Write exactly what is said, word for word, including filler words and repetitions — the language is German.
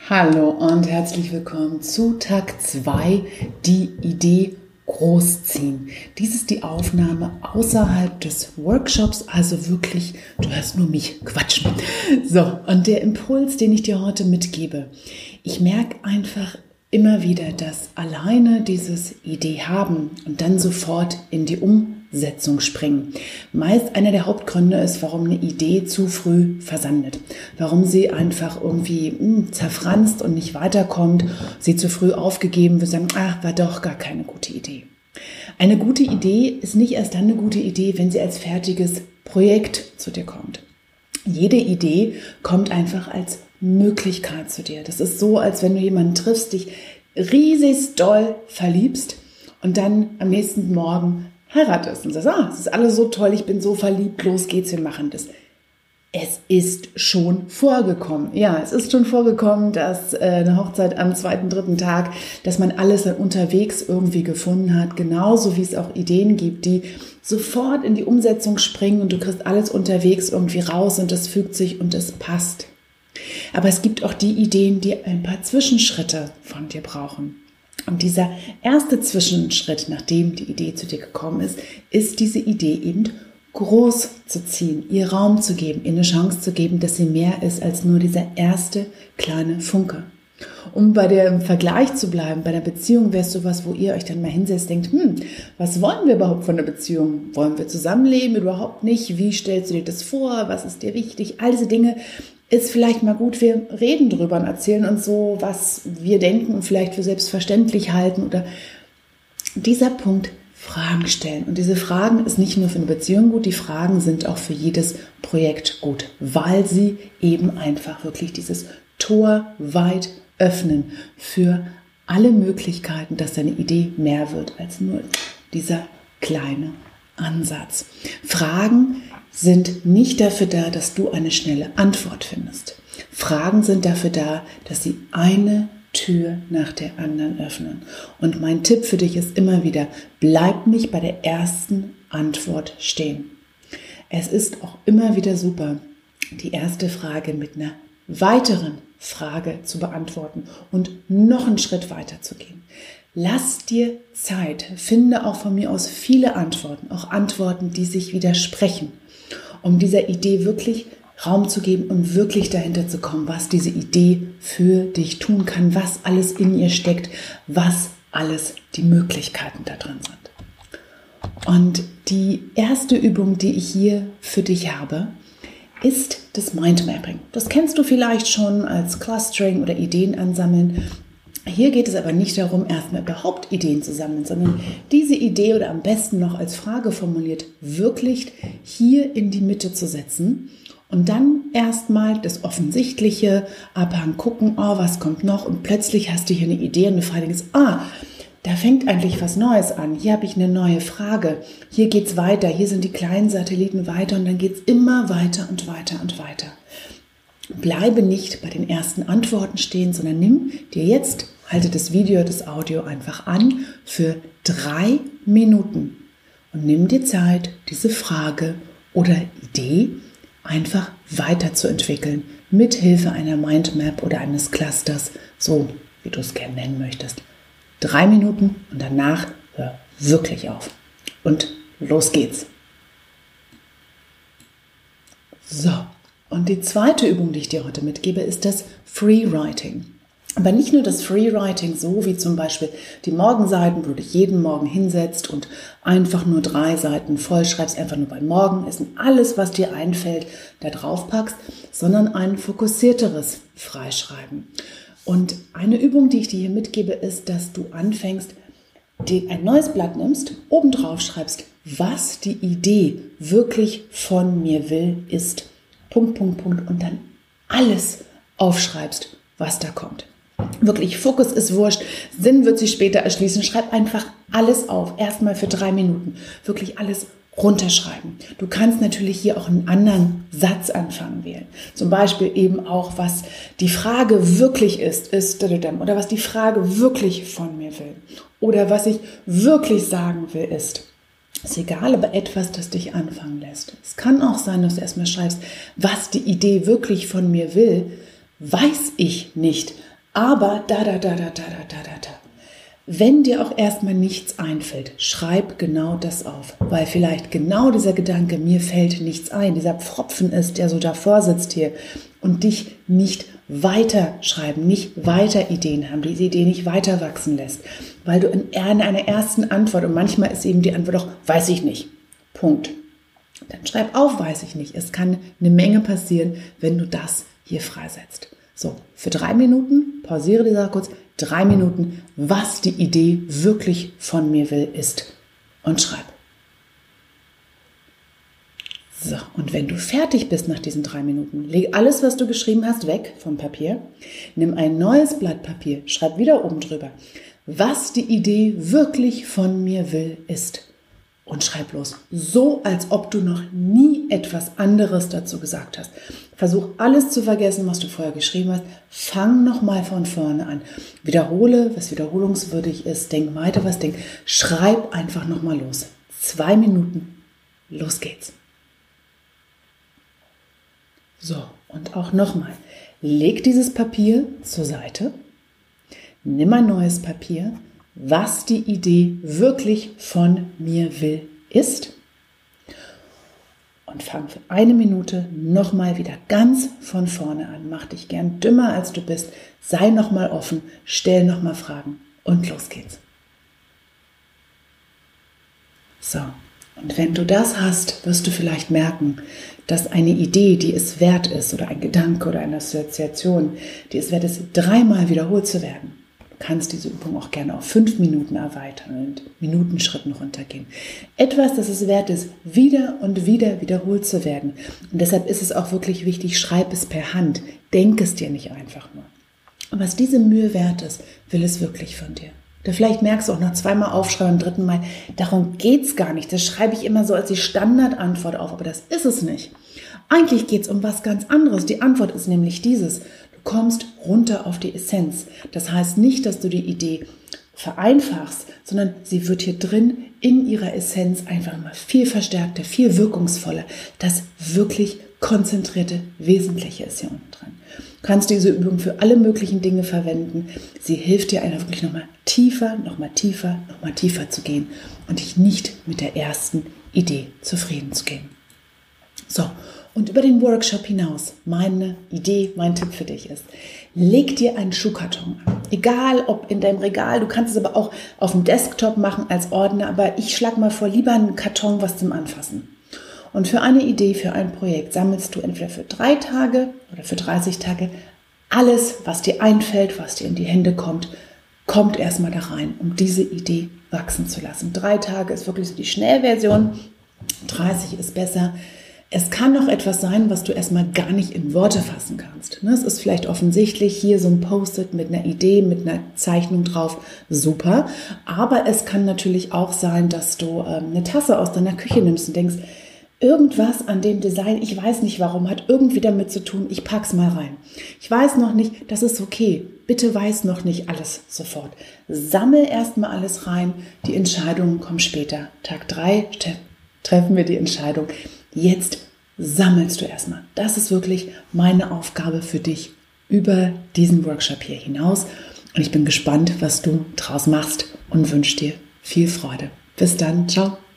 Hallo und herzlich willkommen zu Tag zwei, die Idee großziehen. Dies ist die Aufnahme außerhalb des Workshops, also wirklich, du hörst nur mich quatschen. So, und der Impuls, den ich dir heute mitgebe, ich merke einfach immer wieder, dass alleine dieses Idee haben und dann sofort in die Umsetzung springen, meist einer der Hauptgründe ist, warum eine Idee zu früh versandet. Warum sie einfach irgendwie mh, zerfranst und nicht weiterkommt, sie zu früh aufgegeben wird, sagen, ach, war doch gar keine gute Idee. Eine gute Idee ist nicht erst dann eine gute Idee, wenn sie als fertiges Projekt zu dir kommt. Jede Idee kommt einfach als Möglichkeit zu dir. Das ist so, als wenn du jemanden triffst, dich riesig doll verliebst und dann am nächsten Morgen heiratest und sagst, ah, es ist alles so toll, ich bin so verliebt, los geht's, wir machen das. Es ist schon vorgekommen. Ja, es ist schon vorgekommen, dass äh, eine Hochzeit am zweiten, dritten Tag, dass man alles dann unterwegs irgendwie gefunden hat, genauso wie es auch Ideen gibt, die sofort in die Umsetzung springen und du kriegst alles unterwegs irgendwie raus und das fügt sich und es passt. Aber es gibt auch die Ideen, die ein paar Zwischenschritte von dir brauchen. Und dieser erste Zwischenschritt, nachdem die Idee zu dir gekommen ist, ist diese Idee eben groß zu ziehen, ihr Raum zu geben, ihr eine Chance zu geben, dass sie mehr ist als nur dieser erste kleine Funke. Um bei dem Vergleich zu bleiben, bei der Beziehung wäre es sowas, wo ihr euch dann mal hinsetzt, denkt, hm, was wollen wir überhaupt von der Beziehung? Wollen wir zusammenleben? Überhaupt nicht? Wie stellst du dir das vor? Was ist dir wichtig? All diese Dinge ist vielleicht mal gut, wir reden drüber und erzählen uns so, was wir denken und vielleicht für selbstverständlich halten oder dieser Punkt, Fragen stellen. Und diese Fragen ist nicht nur für eine Beziehung gut, die Fragen sind auch für jedes Projekt gut, weil sie eben einfach wirklich dieses Tor weit öffnen für alle Möglichkeiten, dass deine Idee mehr wird als nur dieser kleine Ansatz. Fragen sind nicht dafür da, dass du eine schnelle Antwort findest. Fragen sind dafür da, dass sie eine Tür nach der anderen öffnen. Und mein Tipp für dich ist immer wieder, bleib nicht bei der ersten Antwort stehen. Es ist auch immer wieder super, die erste Frage mit einer weiteren Frage zu beantworten und noch einen Schritt weiter zu gehen. Lass dir Zeit, finde auch von mir aus viele Antworten, auch Antworten, die sich widersprechen, um dieser Idee wirklich Raum zu geben und wirklich dahinter zu kommen, was diese Idee für dich tun kann, was alles in ihr steckt, was alles die Möglichkeiten da drin sind. Und die erste Übung, die ich hier für dich habe, ist das Mindmapping. Das kennst du vielleicht schon als Clustering oder Ideen ansammeln. Hier geht es aber nicht darum, erstmal überhaupt Ideen zu sammeln, sondern diese Idee oder am besten noch als Frage formuliert, wirklich hier in die Mitte zu setzen. Und dann erstmal das Offensichtliche abhang gucken, oh, was kommt noch? Und plötzlich hast du hier eine Idee und du fragst, ah, da fängt eigentlich was Neues an. Hier habe ich eine neue Frage. Hier geht's weiter. Hier sind die kleinen Satelliten weiter und dann geht's immer weiter und weiter und weiter. Bleibe nicht bei den ersten Antworten stehen, sondern nimm dir jetzt, halte das Video, das Audio einfach an für drei Minuten und nimm dir Zeit, diese Frage oder Idee einfach weiterzuentwickeln, mit Hilfe einer Mindmap oder eines Clusters, so wie du es gerne nennen möchtest. Drei Minuten und danach hör wirklich auf. Und los geht's. So, und die zweite Übung, die ich dir heute mitgebe, ist das Freewriting. Aber nicht nur das Freewriting, so wie zum Beispiel die Morgenseiten, wo du dich jeden Morgen hinsetzt und einfach nur drei Seiten vollschreibst, einfach nur beim Morgenessen, alles, was dir einfällt, da drauf packst, sondern ein fokussierteres Freischreiben. Und eine Übung, die ich dir hier mitgebe, ist, dass du anfängst, dir ein neues Blatt nimmst, oben drauf schreibst, was die Idee wirklich von mir will, ist Punkt, Punkt, Punkt und dann alles aufschreibst, was da kommt. Wirklich, Fokus ist wurscht, Sinn wird sich später erschließen. Schreib einfach alles auf, erstmal für drei Minuten. Wirklich alles runterschreiben. Du kannst natürlich hier auch einen anderen Satzanfang wählen. Zum Beispiel eben auch, was die Frage wirklich ist, ist, oder was die Frage wirklich von mir will. Oder was ich wirklich sagen will, ist. Ist egal, aber etwas, das dich anfangen lässt. Es kann auch sein, dass du erstmal schreibst, was die Idee wirklich von mir will, weiß ich nicht. Aber da, da, da, da, da, da, da, da, da. Wenn dir auch erstmal nichts einfällt, schreib genau das auf, weil vielleicht genau dieser Gedanke, mir fällt nichts ein, dieser Pfropfen ist, der so davor sitzt hier und dich nicht weiter schreiben, nicht weiter Ideen haben, diese Idee nicht weiter wachsen lässt, weil du in einer ersten Antwort, und manchmal ist eben die Antwort auch, weiß ich nicht, Punkt. Dann schreib auf, weiß ich nicht. Es kann eine Menge passieren, wenn du das hier freisetzt. So, für drei Minuten, pausiere die Sache kurz, drei Minuten, was die Idee wirklich von mir will, ist. Und schreib. So, und wenn du fertig bist nach diesen drei Minuten, leg alles, was du geschrieben hast, weg vom Papier, nimm ein neues Blatt Papier, schreib wieder oben drüber, was die Idee wirklich von mir will, ist. Und schreib los, so als ob du noch nie etwas anderes dazu gesagt hast. Versuch alles zu vergessen, was du vorher geschrieben hast. Fang nochmal von vorne an. Wiederhole, was wiederholungswürdig ist. Denk weiter, was denk. Schreib einfach nochmal los. Zwei Minuten, los geht's. So, und auch nochmal. Leg dieses Papier zur Seite. Nimm ein neues Papier. Was die Idee wirklich von mir will, ist. Und fang für eine Minute nochmal wieder ganz von vorne an. Mach dich gern dümmer, als du bist. Sei nochmal offen, stell nochmal Fragen und los geht's. So, und wenn du das hast, wirst du vielleicht merken, dass eine Idee, die es wert ist, oder ein Gedanke oder eine Assoziation, die es wert ist, dreimal wiederholt zu werden. Du kannst diese Übung auch gerne auf fünf Minuten erweitern und Minutenschritten runtergehen. Etwas, das es wert ist, wieder und wieder wiederholt zu werden. Und deshalb ist es auch wirklich wichtig, schreib es per Hand. Denk es dir nicht einfach nur. Und was diese Mühe wert ist, will es wirklich von dir. Oder vielleicht merkst du auch noch zweimal aufschreiben, beim dritten Mal, darum geht's gar nicht. Das schreibe ich immer so als die Standardantwort auf, aber das ist es nicht. Eigentlich geht's um was ganz anderes. Die Antwort ist nämlich dieses: Du kommst runter auf die Essenz. Das heißt nicht, dass du die Idee vereinfachst, sondern sie wird hier drin in ihrer Essenz einfach mal viel verstärkter, viel wirkungsvoller. Das wirklich konzentrierte Wesentliche ist hier unten drin. Du kannst diese Übung für alle möglichen Dinge verwenden. Sie hilft dir einfach wirklich nochmal tiefer, nochmal tiefer, nochmal tiefer zu gehen und dich nicht mit der ersten Idee zufrieden zu geben. So, und über den Workshop hinaus, meine Idee, mein Tipp für dich ist, leg dir einen Schuhkarton an. Egal, ob in deinem Regal, du kannst es aber auch auf dem Desktop machen als Ordner, aber ich schlage mal vor, lieber einen Karton, was zum Anfassen. Und für eine Idee, für ein Projekt sammelst du entweder für drei Tage oder für dreißig Tage alles, was dir einfällt, was dir in die Hände kommt, kommt erstmal da rein, um diese Idee wachsen zu lassen. Drei Tage ist wirklich so die Schnellversion, dreißig ist besser. Es kann noch etwas sein, was du erstmal gar nicht in Worte fassen kannst. Es ist vielleicht offensichtlich, hier so ein Post-it mit einer Idee, mit einer Zeichnung drauf, super. Aber es kann natürlich auch sein, dass du eine Tasse aus deiner Küche nimmst und denkst, irgendwas an dem Design, ich weiß nicht warum, hat irgendwie damit zu tun, ich pack's mal rein. Ich weiß noch nicht, das ist okay. Bitte weiß noch nicht alles sofort. Sammel erstmal alles rein, die Entscheidungen kommen später. Tag drei treffen wir die Entscheidung. Jetzt sammelst du erstmal. Das ist wirklich meine Aufgabe für dich über diesen Workshop hier hinaus. Und ich bin gespannt, was du draus machst und wünsche dir viel Freude. Bis dann. Ciao.